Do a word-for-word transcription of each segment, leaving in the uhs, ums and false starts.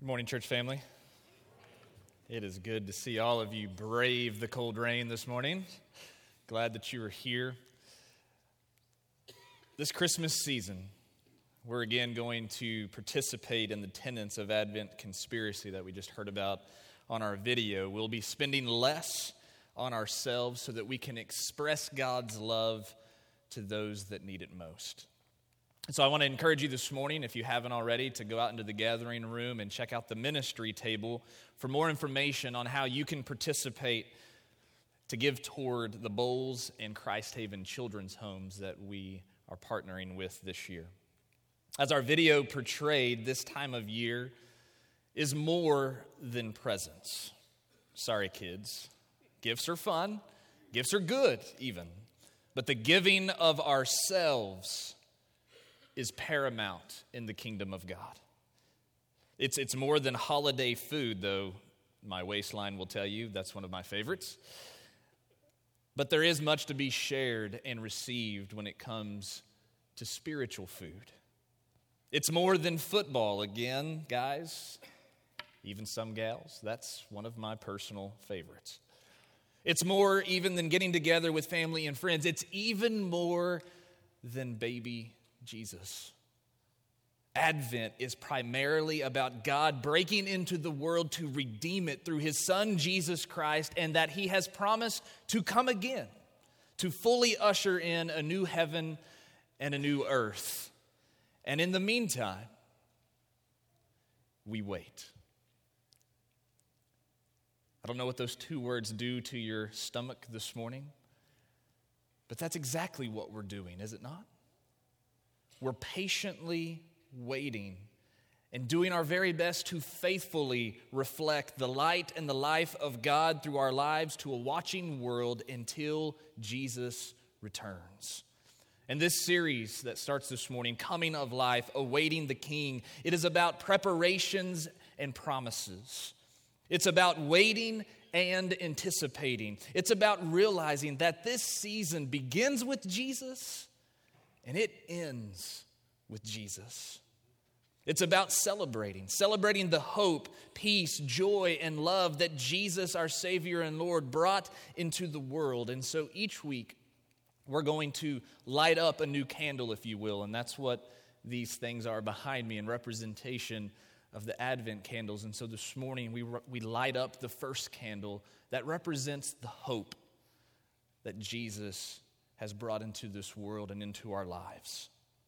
Good morning, church family. It is good to see all of you brave the cold rain this morning. Glad that you are here. This Christmas season, we're again going to participate in the tenets of Advent conspiracy that we just heard about on our video. We'll be spending less on ourselves so that we can express God's love to those that need it most. So I want to encourage you this morning, if you haven't already, to go out into the gathering room and check out the ministry table for more information on how you can participate to give toward the Bowles and Christ Haven Children's Homes that we are partnering with this year. As our video portrayed, this time of year is more than presents. Sorry, kids. Gifts are fun. Gifts are good, even. But the giving of ourselves is paramount in the kingdom of God. It's, it's more than holiday food, though my waistline will tell you that's one of my favorites. But there is much to be shared and received when it comes to spiritual food. It's more than football, again, guys, even some gals. That's one of my personal favorites. It's more even than getting together with family and friends. It's even more than baby Jesus. Advent is primarily about God breaking into the world to redeem it through his Son, Jesus Christ, and that he has promised to come again, to fully usher in a new heaven and a new earth. And in the meantime, we wait. I don't know what those two words do to your stomach this morning, but that's exactly what we're doing, is it not? We're patiently waiting and doing our very best to faithfully reflect the light and the life of God through our lives to a watching world until Jesus returns. And this series that starts this morning, Coming of Life, Awaiting the King, it is about preparations and promises. It's about waiting and anticipating. It's about realizing that this season begins with Jesus and it ends with Jesus. It's about celebrating, celebrating the hope, peace, joy, and love that Jesus, our Savior and Lord, brought into the world. And so each week, we're going to light up a new candle, if you will, and that's what these things are behind me in representation of the Advent candles. And so this morning, we, we light up the first candle that represents the hope that Jesus has brought into this world and into our lives.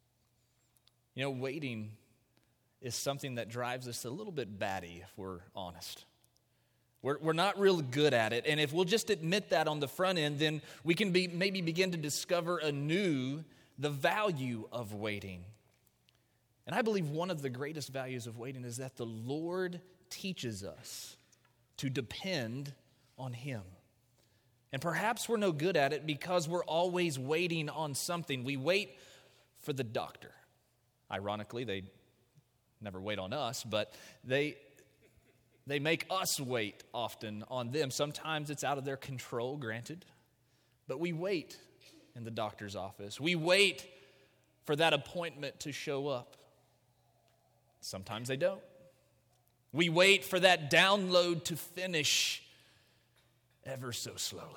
You know, waiting is something that drives us a little bit batty, if we're honest. We're, we're not real good at it, and if we'll just admit that on the front end, then we can be maybe begin to discover anew the value of waiting. And I believe one of the greatest values of waiting is that the Lord teaches us to depend on him. And perhaps we're no good at it because we're always waiting on something. We wait for the doctor. Ironically, they never wait on us, but they, they make us wait often on them. Sometimes it's out of their control, granted, but we wait in the doctor's office. We wait for that appointment to show up. Sometimes they don't. We wait for that download to finish ever so slowly.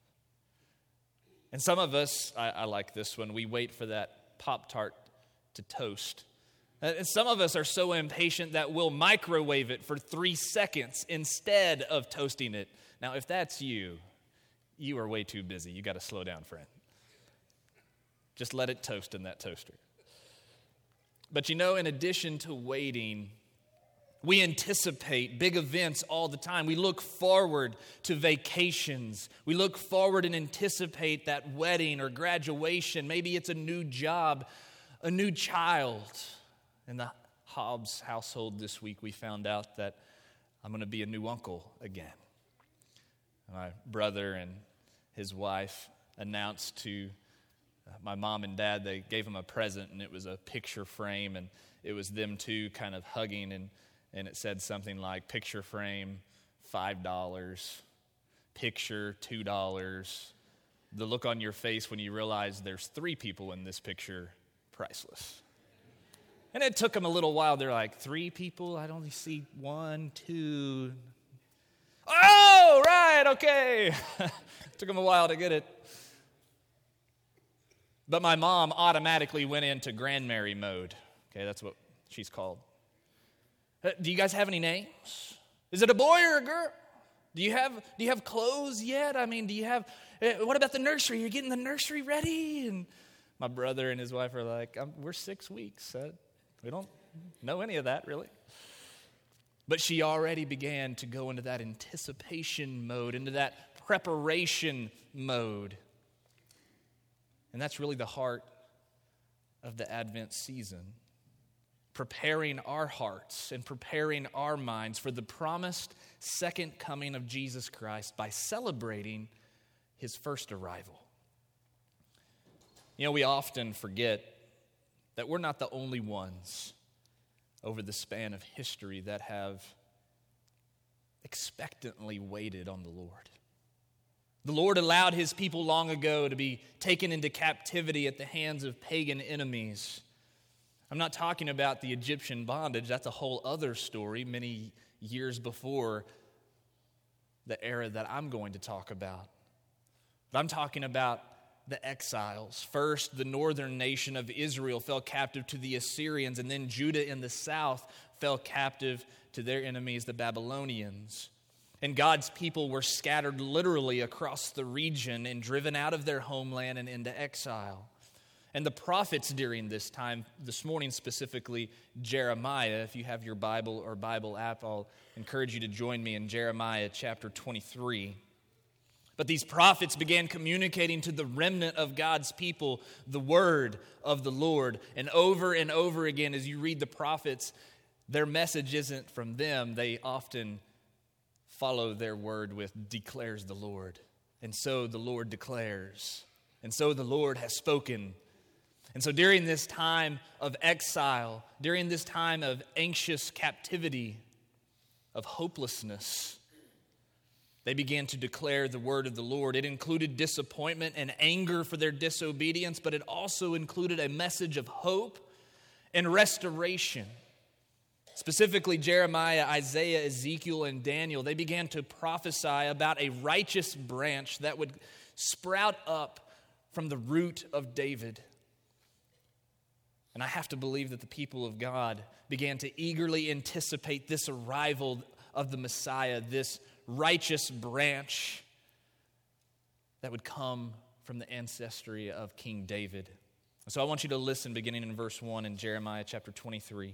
And some of us, I, I like this one, we wait for that Pop-Tart to toast. And some of us are so impatient that we'll microwave it for three seconds instead of toasting it. Now, if that's you, you are way too busy. You got to slow down, friend. Just let it toast in that toaster. But you know, in addition to waiting, we anticipate big events all the time. We look forward to vacations. We look forward and anticipate that wedding or graduation. Maybe it's a new job, a new child. In the Hobbs household this week, we found out that I'm going to be a new uncle again. My brother and his wife announced to my mom and dad, they gave them a present, and it was a picture frame, and it was them two kind of hugging, and And it said something like, picture frame, five dollars, picture, two dollars. The look on your face when you realize there's three people in this picture, priceless. And it took them a little while. They're like, three people? I only see one, two. Oh, right, okay. Took them a while to get it. But my mom automatically went into Grandmary mode. Okay, that's what she's called. Uh, do you guys have any names? Is it a boy or a girl? Do you have do you have clothes yet? I mean, do you have, uh, what about the nursery? You're getting the nursery ready? And my brother and his wife are like, um, we're six weeks. Uh, we don't know any of that, really. But she already began to go into that anticipation mode, into that preparation mode. And that's really the heart of the Advent season. Preparing our hearts and preparing our minds for the promised second coming of Jesus Christ by celebrating his first arrival. You know, we often forget that we're not the only ones over the span of history that have expectantly waited on the Lord. The Lord allowed his people long ago to be taken into captivity at the hands of pagan enemies. I'm not talking about the Egyptian bondage. That's a whole other story many years before the era that I'm going to talk about. But I'm talking about the exiles. First, the northern nation of Israel fell captive to the Assyrians, and then Judah in the south fell captive to their enemies, the Babylonians. And God's people were scattered literally across the region and driven out of their homeland and into exile. And the prophets during this time, this morning specifically, Jeremiah, if you have your Bible or Bible app, I'll encourage you to join me in Jeremiah chapter twenty-three. But these prophets began communicating to the remnant of God's people the word of the Lord. And over and over again, as you read the prophets, their message isn't from them. They often follow their word with declares the Lord. And so the Lord declares. And so the Lord has spoken. And so during this time of exile, during this time of anxious captivity, of hopelessness, they began to declare the word of the Lord. It included disappointment and anger for their disobedience, but it also included a message of hope and restoration. Specifically, Jeremiah, Isaiah, Ezekiel, and Daniel, they began to prophesy about a righteous branch that would sprout up from the root of David. And I have to believe that the people of God began to eagerly anticipate this arrival of the Messiah, this righteous branch that would come from the ancestry of King David. So I want you to listen beginning in verse one in Jeremiah chapter twenty-three.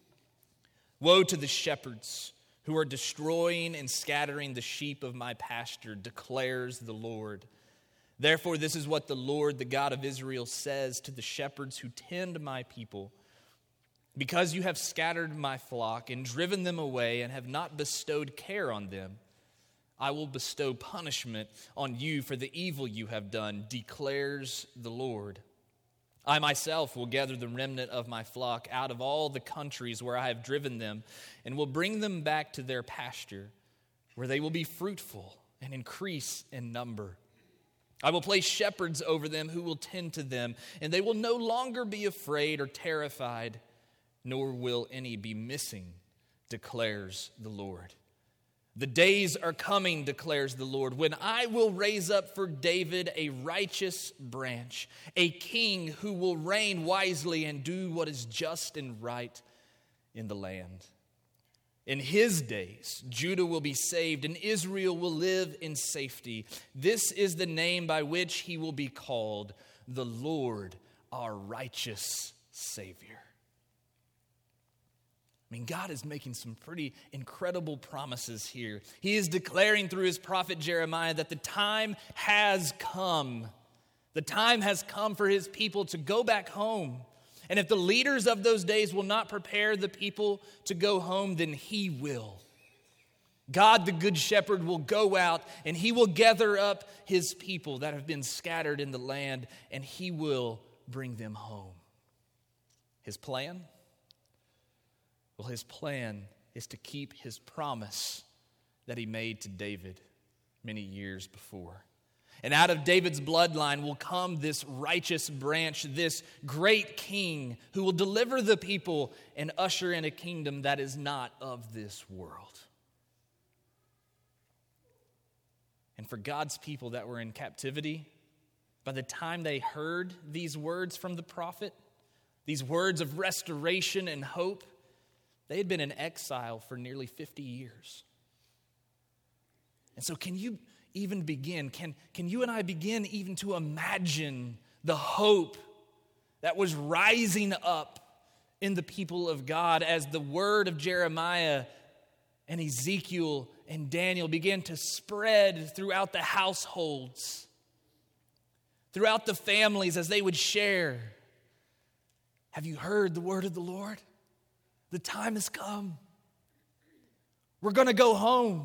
Woe to the shepherds who are destroying and scattering the sheep of my pasture, declares the Lord. Therefore, this is what the Lord, the God of Israel, says to the shepherds who tend my people. Because you have scattered my flock and driven them away and have not bestowed care on them, I will bestow punishment on you for the evil you have done, declares the Lord. I myself will gather the remnant of my flock out of all the countries where I have driven them, and will bring them back to their pasture, where they will be fruitful and increase in number. I will place shepherds over them who will tend to them, and they will no longer be afraid or terrified, nor will any be missing, declares the Lord. The days are coming, declares the Lord, when I will raise up for David a righteous branch, a king who will reign wisely and do what is just and right in the land. In his days, Judah will be saved and Israel will live in safety. This is the name by which he will be called, the Lord, our righteous Savior. I mean, God is making some pretty incredible promises here. He is declaring through his prophet Jeremiah that the time has come. The time has come for his people to go back home. And if the leaders of those days will not prepare the people to go home, then he will. God, the good shepherd, will go out and he will gather up his people that have been scattered in the land, and he will bring them home. His plan? Well, his plan is to keep his promise that he made to David many years before. And out of David's bloodline will come this righteous branch, this great king who will deliver the people and usher in a kingdom that is not of this world. And for God's people that were in captivity, by the time they heard these words from the prophet, these words of restoration and hope, they had been in exile for nearly fifty years. And so can you even begin, can, can you and I begin even to imagine the hope that was rising up in the people of God as the word of Jeremiah and Ezekiel and Daniel began to spread throughout the households, throughout the families as they would share? Have you heard the word of the Lord? The time has come. We're going to go home.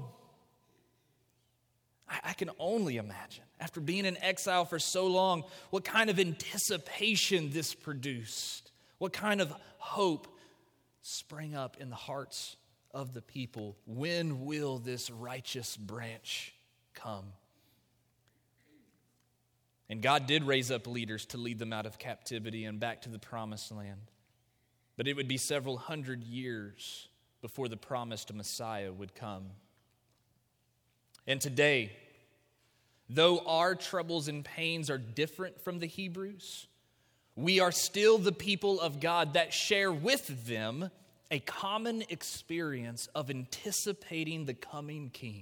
I, I can only imagine, after being in exile for so long, what kind of anticipation this produced, what kind of hope sprang up in the hearts of the people. When will this righteous branch come? And God did raise up leaders to lead them out of captivity and back to the promised land. But it would be several hundred years before the promised Messiah would come. And today, though our troubles and pains are different from the Hebrews, we are still the people of God that share with them a common experience of anticipating the coming King.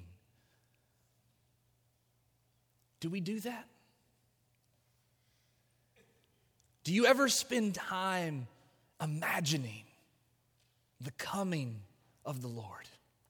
Do we do that? Do you ever spend time imagining the coming of the Lord?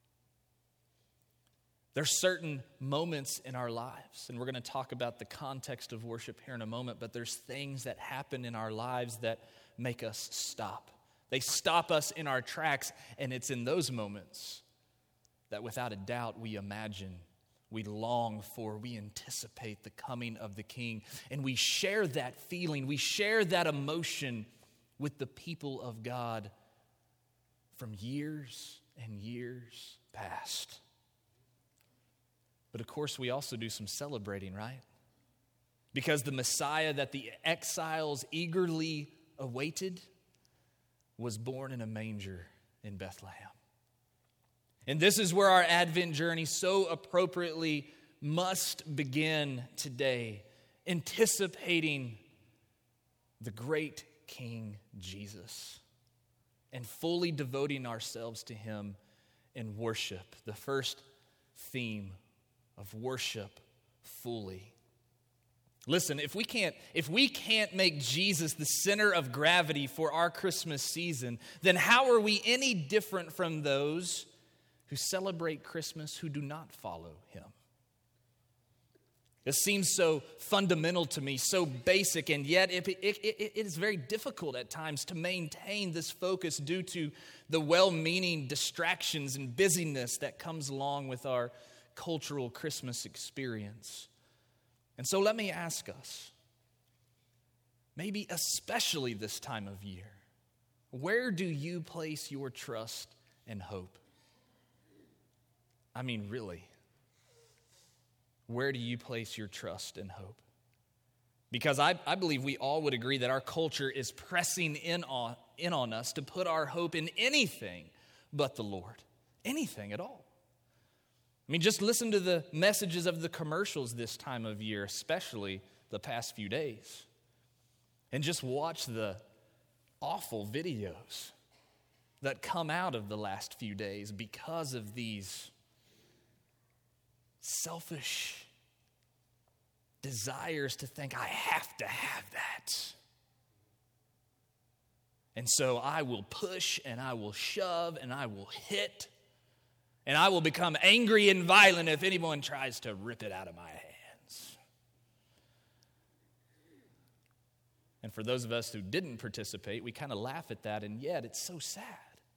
There's certain moments in our lives, and we're going to talk about the context of worship here in a moment, but there's things that happen in our lives that make us stop. They stop us in our tracks, and it's in those moments that without a doubt we imagine, we long for, we anticipate the coming of the King. And we share that feeling, we share that emotion with the people of God from years and years past. But of course, we also do some celebrating, right? Because the Messiah that the exiles eagerly awaited was born in a manger in Bethlehem. And this is where our Advent journey so appropriately must begin today, anticipating the great King Jesus and fully devoting ourselves to him in worship. The first theme of worship fully. Listen, if we can't if we can't make Jesus the center of gravity for our Christmas season, then how are we any different from those who celebrate Christmas who do not follow him? It seems so fundamental to me, so basic, and yet it, it, it, it is very difficult at times to maintain this focus due to the well-meaning distractions and busyness that comes along with our cultural Christmas experience. And so let me ask us, maybe especially this time of year, where do you place your trust and hope? I mean, really, where do you place your trust and hope? Because I, I believe we all would agree that our culture is pressing in on, in on us to put our hope in anything but the Lord. Anything at all. I mean, just listen to the messages of the commercials this time of year, especially the past few days. And just watch the awful videos that come out of the last few days because of these selfish desires to think, I have to have that. And so I will push and I will shove and I will hit and I will become angry and violent if anyone tries to rip it out of my hands. And for those of us who didn't participate, we kind of laugh at that, and yet it's so sad.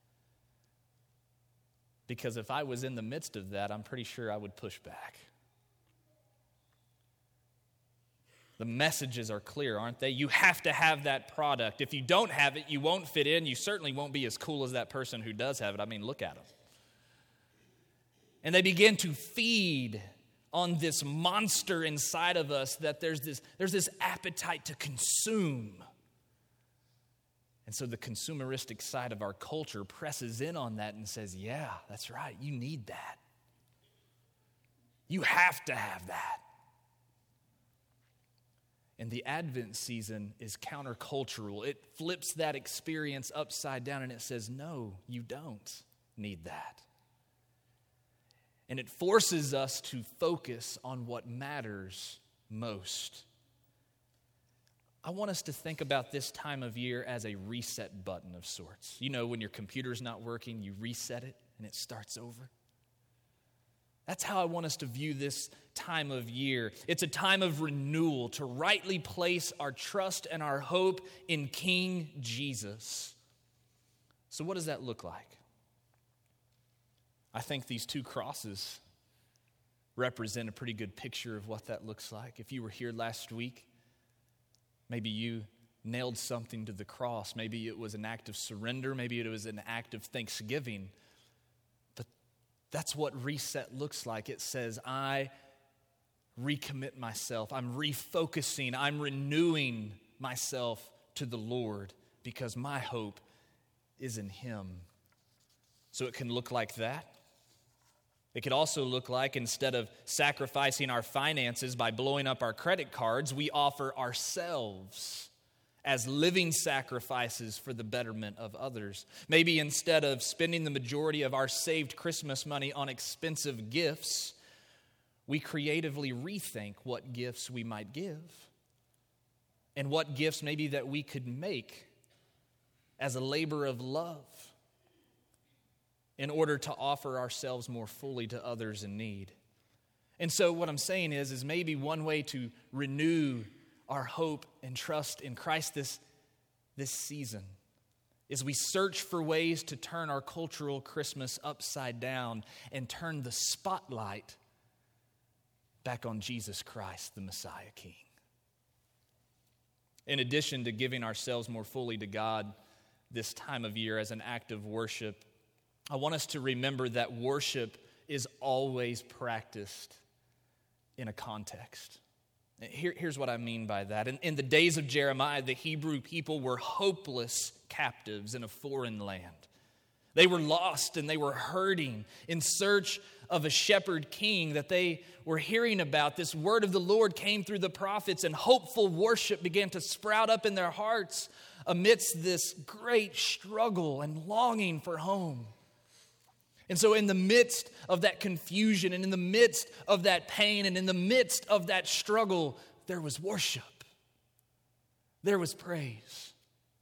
Because if I was in the midst of that, I'm pretty sure I would push back. The messages are clear, aren't they? You have to have that product. If you don't have it, you won't fit in. You certainly won't be as cool as that person who does have it. I mean, look at them. And they begin to feed on this monster inside of us that there's this, there's this appetite to consume. And so the consumeristic side of our culture presses in on that and says, yeah, that's right, you need that. You have to have that. And the Advent season is countercultural. It flips that experience upside down and it says, no, you don't need that. And it forces us to focus on what matters most. I want us to think about this time of year as a reset button of sorts. You know, when your computer's not working, you reset it and it starts over. That's how I want us to view this time of year. It's a time of renewal, to rightly place our trust and our hope in King Jesus. So what does that look like? I think these two crosses represent a pretty good picture of what that looks like. If you were here last week, maybe you nailed something to the cross. Maybe it was an act of surrender. Maybe it was an act of thanksgiving. But that's what reset looks like. It says, I recommit myself. I'm refocusing. I'm renewing myself to the Lord because my hope is in Him. So it can look like that. It could also look like, instead of sacrificing our finances by blowing up our credit cards, we offer ourselves as living sacrifices for the betterment of others. Maybe instead of spending the majority of our saved Christmas money on expensive gifts, we creatively rethink what gifts we might give and what gifts maybe that we could make as a labor of love, in order to offer ourselves more fully to others in need. And so what I'm saying is, is maybe one way to renew our hope and trust in Christ this, this season is we search for ways to turn our cultural Christmas upside down and turn the spotlight back on Jesus Christ, the Messiah King. In addition to giving ourselves more fully to God this time of year as an act of worship, I want us to remember that worship is always practiced in a context. Here, here's what I mean by that. In, in the days of Jeremiah, the Hebrew people were hopeless captives in a foreign land. They were lost and they were hurting in search of a shepherd king that they were hearing about. This word of the Lord came through the prophets, and hopeful worship began to sprout up in their hearts amidst this great struggle and longing for home. And so in the midst of that confusion and in the midst of that pain and in the midst of that struggle, there was worship. There was praise.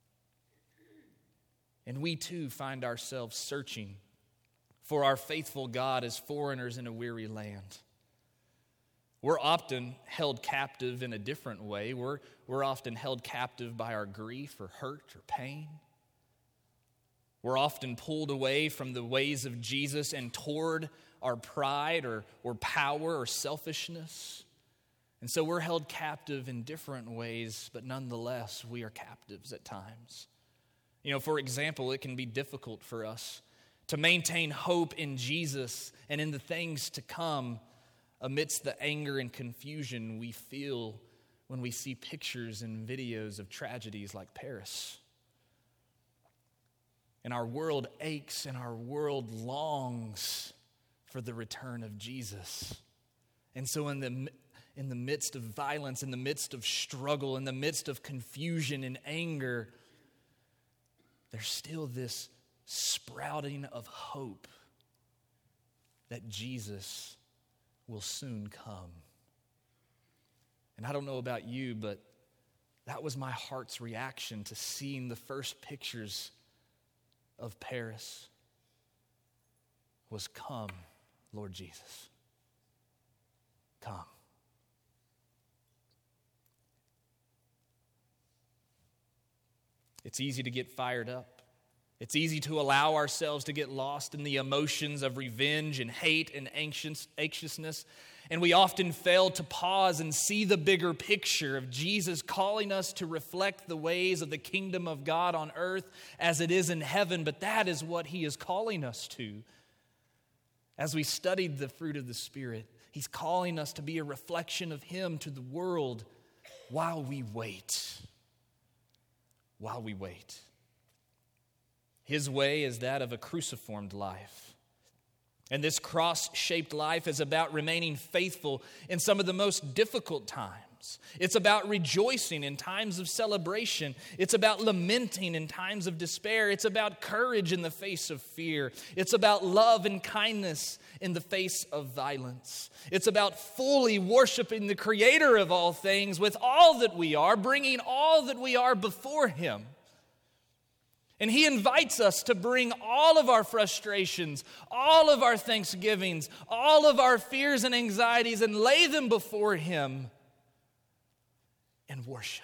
And we too find ourselves searching for our faithful God as foreigners in a weary land. We're often held captive in a different way. We're, we're often held captive by our grief or hurt or pain. We're often pulled away from the ways of Jesus and toward our pride or, or power or selfishness. And so we're held captive in different ways, but nonetheless, we are captives at times. You know, for example, it can be difficult for us to maintain hope in Jesus and in the things to come amidst the anger and confusion we feel when we see pictures and videos of tragedies like Paris. And our world aches and our world longs for the return of Jesus. And so in the, in the midst of violence, in the midst of struggle, in the midst of confusion and anger, there's still this sprouting of hope that Jesus will soon come. And I don't know about you, but that was my heart's reaction to seeing the first pictures of Paris was, come, Lord Jesus, come. It's easy to get fired up. It's easy to allow ourselves to get lost in the emotions of revenge and hate and anxious, anxiousness. And we often fail to pause and see the bigger picture of Jesus calling us to reflect the ways of the kingdom of God on earth as it is in heaven. But that is what He is calling us to. As we studied the fruit of the Spirit, He's calling us to be a reflection of Him to the world while we wait. While we wait. His way is that of a cruciformed life. And this cross-shaped life is about remaining faithful in some of the most difficult times. It's about rejoicing in times of celebration. It's about lamenting in times of despair. It's about courage in the face of fear. It's about love and kindness in the face of violence. It's about fully worshiping the Creator of all things with all that we are, bringing all that we are before Him. And He invites us to bring all of our frustrations, all of our thanksgivings, all of our fears and anxieties and lay them before Him and worship.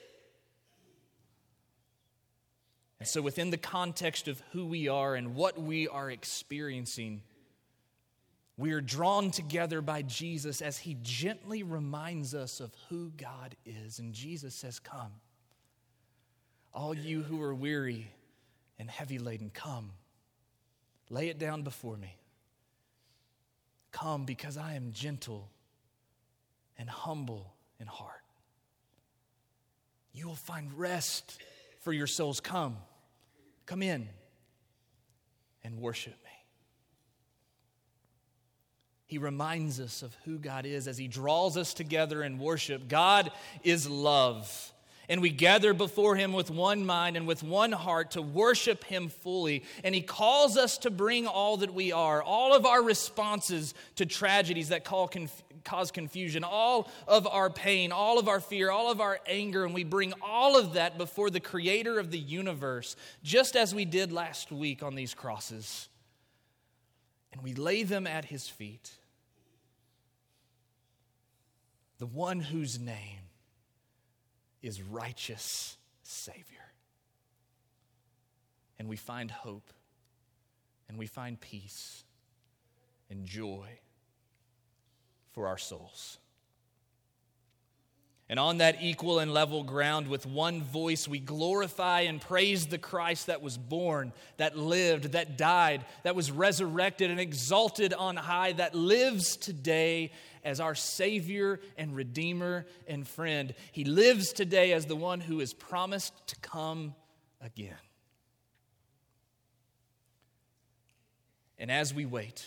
And so within the context of who we are and what we are experiencing, we are drawn together by Jesus as He gently reminds us of who God is. And Jesus says, "Come, all you who are weary and heavy laden, come. Lay it down before me. Come, because I am gentle and humble in heart. You will find rest for your souls. Come, come in and worship me." He reminds us of who God is as He draws us together in worship. God is love. And we gather before Him with one mind and with one heart to worship Him fully. And He calls us to bring all that we are, all of our responses to tragedies that call conf- cause confusion, all of our pain, all of our fear, all of our anger, and we bring all of that before the Creator of the universe, just as we did last week on these crosses. And we lay them at His feet. The one whose name is righteous Savior. And we find hope, and we find peace and joy for our souls. And on that equal and level ground, with one voice, we glorify and praise the Christ that was born, that lived, that died, that was resurrected and exalted on high, that lives today as our Savior and Redeemer and friend. He lives today as the one who is promised to come again. And as we wait,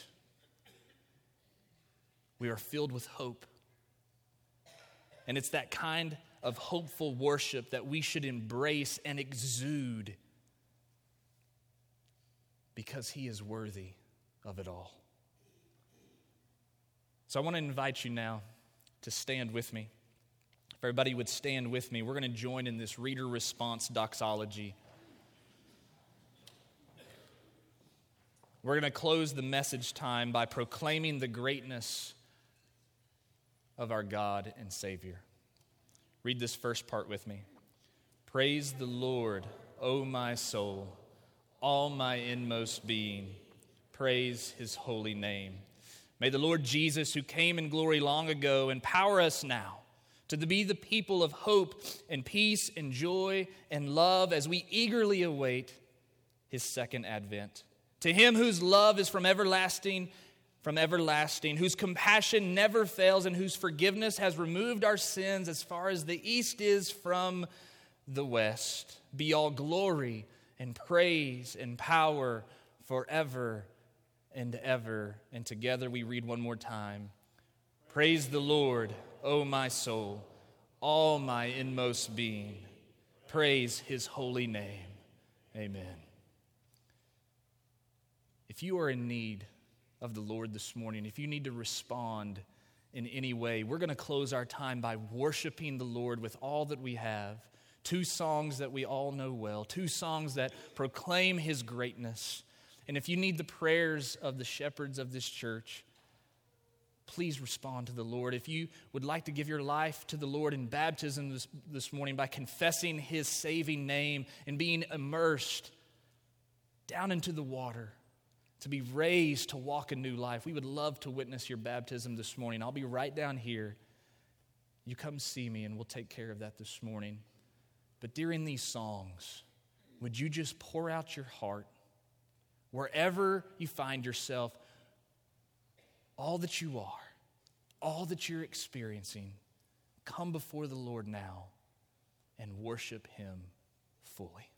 we are filled with hope. And it's that kind of hopeful worship that we should embrace and exude because He is worthy of it all. So I want to invite you now to stand with me. If everybody would stand with me, we're going to join in this reader response doxology. We're going to close the message time by proclaiming the greatness of our God and Savior. Read this first part with me. Praise the Lord, O my soul, all my inmost being. Praise His holy name. May the Lord Jesus, who came in glory long ago, empower us now to be the people of hope and peace and joy and love as we eagerly await His second advent. To Him whose love is from everlasting From everlasting, whose compassion never fails, and whose forgiveness has removed our sins as far as the east is from the west, be all glory and praise and power forever and ever. And together we read one more time. Praise the Lord, O my soul, all my inmost being. Praise His holy name. Amen. If you are in need of the Lord this morning, if you need to respond in any way, we're going to close our time by worshiping the Lord with all that we have. Two songs that we all know well, two songs that proclaim His greatness. And if you need the prayers of the shepherds of this church, please respond to the Lord. If you would like to give your life to the Lord in baptism this, this morning by confessing His saving name and being immersed down into the water, to be raised to walk a new life, we would love to witness your baptism this morning. I'll be right down here. You come see me and we'll take care of that this morning. But during these songs, would you just pour out your heart wherever you find yourself? all that you are, all that you're experiencing, come before the Lord now and worship him fully.